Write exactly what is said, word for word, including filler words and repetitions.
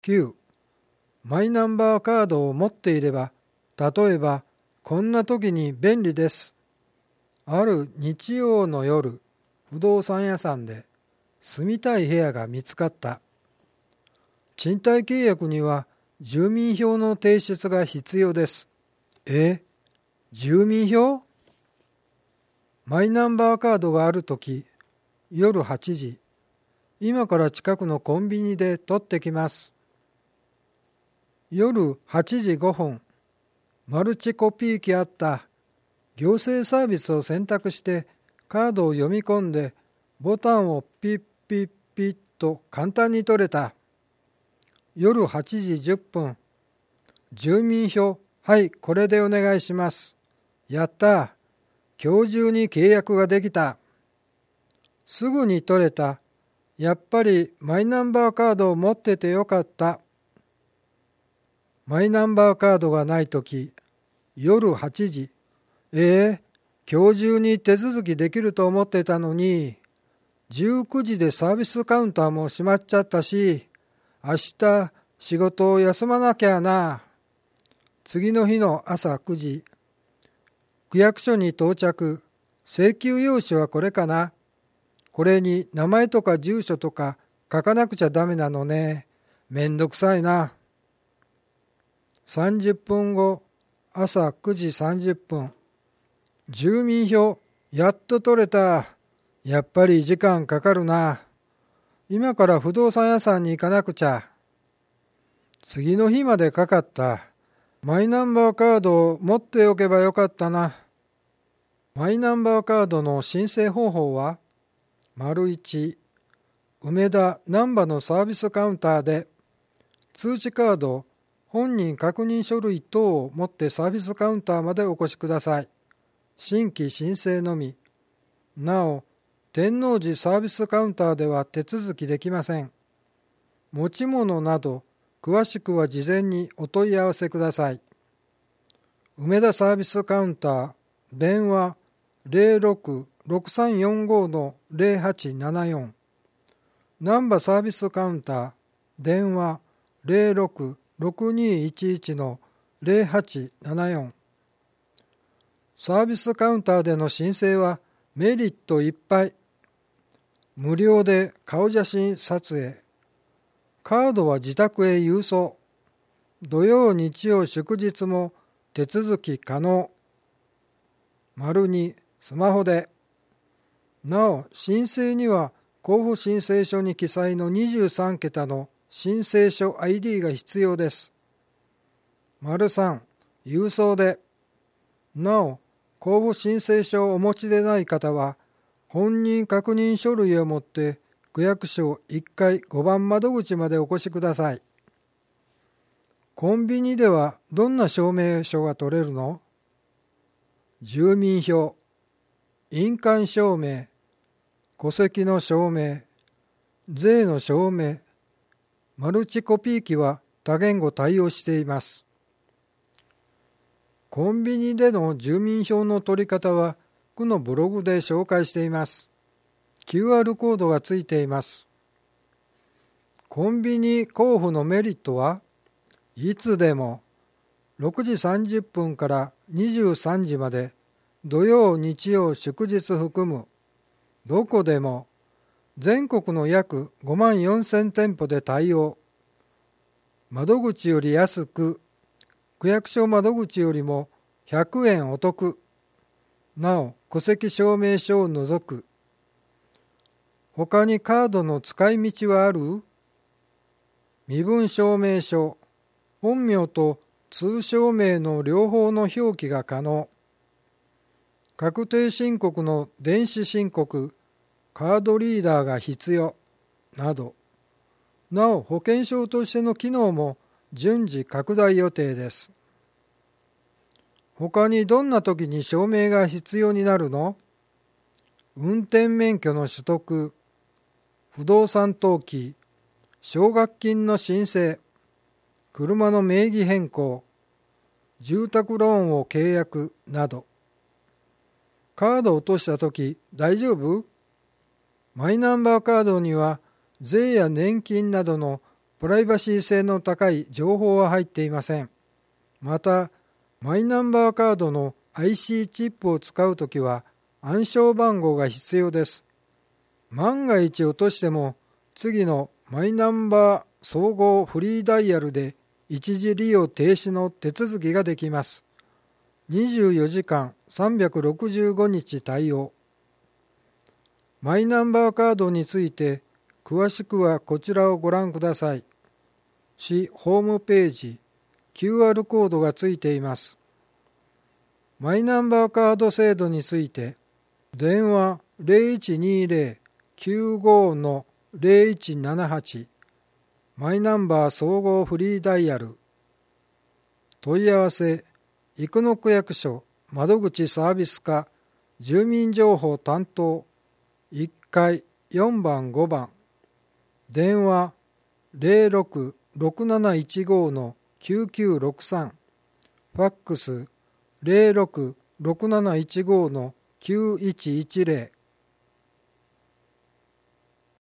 きゅう. マイナンバーカードを持っていれば、例えばこんな時に便利です。ある日曜の夜、不動産屋さんで住みたい部屋が見つかった。賃貸契約には住民票の提出が必要です。え、住民票？マイナンバーカードがあるとき、夜はちじ、今から近くのコンビニで取ってきます。夜はちじごふん、マルチコピー機あった。行政サービスを選択してカードを読み込んでボタンをピッピッピッと簡単に取れた。夜はちじじゅっぷん、住民票、はい、これでお願いします。やった。今日中に契約ができた。すぐに取れた。やっぱりマイナンバーカードを持っててよかった。マイナンバーカードがないとき、夜はちじ、ええ、今日中に手続きできると思ってたのに、じゅうくじでサービスカウンターも閉まっちゃったし、明日仕事を休まなきゃな。次の日の朝くじ、区役所に到着。請求用紙はこれかな。これに名前とか住所とか書かなくちゃダメなのね。めんどくさいな。さんじゅっぷんご、朝くじさんじゅっぷん。住民票、やっと取れた。やっぱり時間かかるな。今から不動産屋さんに行かなくちゃ。次の日までかかった。マイナンバーカードを持っておけばよかったな。マイナンバーカードの申請方法は、丸いち、梅田難波のサービスカウンターで、通知カード、本人確認書類等を持ってサービスカウンターまでお越しください。新規申請のみ。なお、天王寺サービスカウンターでは手続きできません。持ち物など、詳しくは事前にお問い合わせください。梅田サービスカウンター、電話 ゼロろく ろくさんよんご のゼロはちななよん。難波サービスカウンター、電話 ゼロろく ろくにいちいち のゼロはちななよん。サービスカウンターでの申請はメリットいっぱい。無料で顔写真撮影。カードは自宅へ郵送。土曜日曜祝日も手続き可能。丸にスマホで。なお、申請には交付申請書に記載のにじゅうさんけたの申請書 アイディー が必要です。丸さん、郵送で。なお、交付申請書をお持ちでない方は、本人確認書類を持って区役所いっかいごばん窓口までお越しください。コンビニではどんな証明書が取れるの？住民票、印鑑証明、戸籍の証明、税の証明、マルチコピー機は多言語対応しています。コンビニでの住民票の取り方は区のブログで紹介しています。キューアール コードがついています。コンビニ交付のメリットはいつでもろくじさんじゅっぷんからにじゅうさんじまで土曜日曜祝日含むどこでも全国の約ごまんよんせんてんぽで対応。窓口より安く、区役所窓口よりもひゃくえんお得。なお、戸籍証明書を除く。他にカードの使い道はある？身分証明書、本名と通称名の両方の表記が可能。確定申告の電子申告、カードリーダーが必要、など。なお、保険証としての機能も順次拡大予定です。他にどんな時に証明が必要になるの？運転免許の取得、不動産登記、奨学金の申請、車の名義変更、住宅ローンを契約など。カードを落としたとき大丈夫？マイナンバーカードには税や年金などのプライバシー性の高い情報は入っていません。また、マイナンバーカードの アイシー チップを使うときは暗証番号が必要です。万が一落としても、次のマイナンバー総合フリーダイヤルで一時利用停止の手続きができます。にじゅうよじかんさんびゃくろくじゅうごにち対応。マイナンバーカードについて詳しくはこちらをご覧ください。市ホームページ、キューアール コードがついています。マイナンバーカード制度について、電話 ゼロいちにゼロ きゅうご のゼロいちななはち、マイナンバー総合フリーダイヤル。問い合わせ、生野区役所窓口サービス課住民情報担当いっかいよんばんごばん。電話 ゼロろく ろくなないちご のきゅうきゅうろくさん。ファックス ゼロろく ろくなないちご のきゅういちいちゼロ。